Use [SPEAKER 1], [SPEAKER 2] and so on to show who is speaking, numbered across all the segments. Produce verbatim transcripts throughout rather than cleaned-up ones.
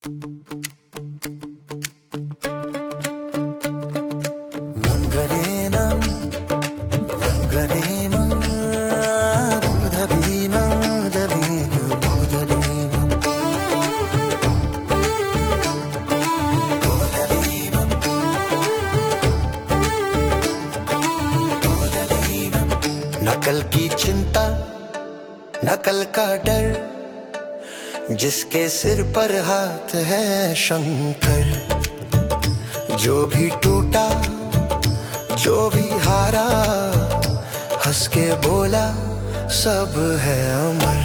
[SPEAKER 1] Mangarenam, Mangarenam, Budhavinam, Budhavinam, Budhavinam, Budhavinam, Budhavinam. नकल की चिंता, नकल का डर, जिसके सिर पर हाथ है शंकर। जो भी टूटा, जो भी हारा, हंस के बोला सब है अमर।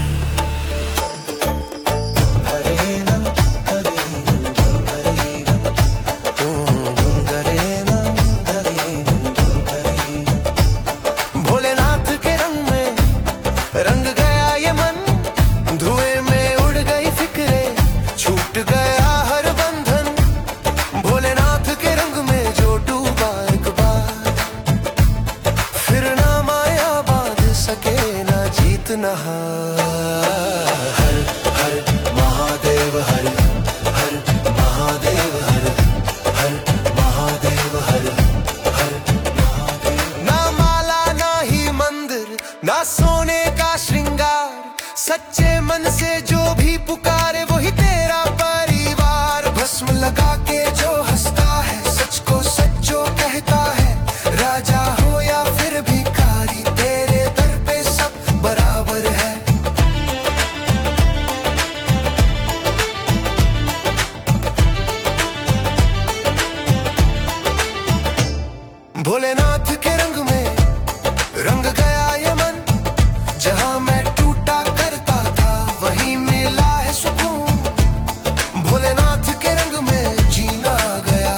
[SPEAKER 1] भोलेनाथ के रंग में रंग गया ये मन, धुएं में उड़ गई फिक्रे, छूट गया हर बंधन। भोलेनाथ के रंग में जो डूबा एक बार, फिर ना माया बांध सके ना जीत ना हार। हर हर महादेव, हर हर महादेव, हर हर महादेव, हर हर महादेव। ना माला ना ही मंदिर, ना सोने का श्रृंगार, सच्चे मन से जो भी पुकारे वही तेरा परिवार। भस्म लगा के जो हंसता है, सच को सच जो कहता है, राजा हो या फिर भिखारी, तेरे दर पे सब बराबर है। भोलेनाथ के रंग में रंग गया ये मन, जहां मैं टूटा करता था वहीं मिला है सुकून। भोलेनाथ के रंग में जीना गया,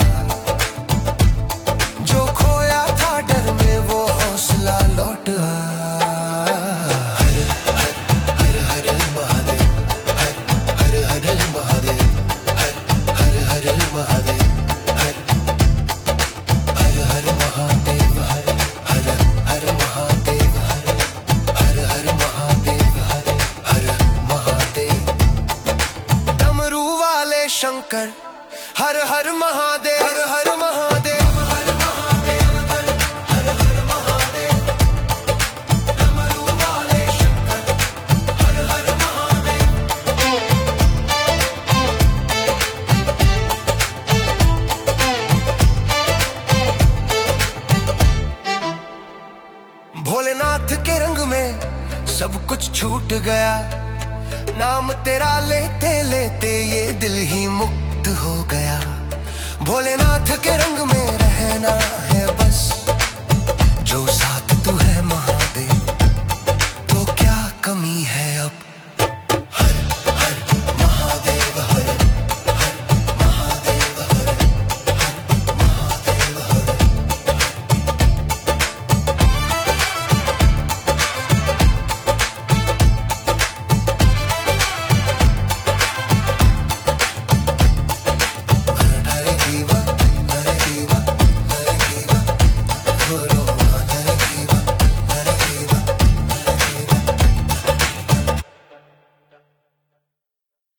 [SPEAKER 1] जो खोया था डर में वो हौसला लौट आया। हर हर हर हर महादेव, हर हर हर महादेव, हर हर हर महादेव, हर हर हर महादेव, हर हर हर महादेव, हर हर हर महादेव, हर हर महादेव। डमरू वाले शंकर, हर हर महादेव, हर हर महादेव, हर महादेव, हर हर हर महादेव। डमरू वाले शंकर, हर हर महादेव। भोलेनाथ के रंग में सब कुछ छूट गया, नाम तेरा लेते लेते ये दिल ही मुक्त हो गया। भोलेनाथ के रंग में रहना है बस, जो साथ तू है महादेव, तो क्या कमी है अब।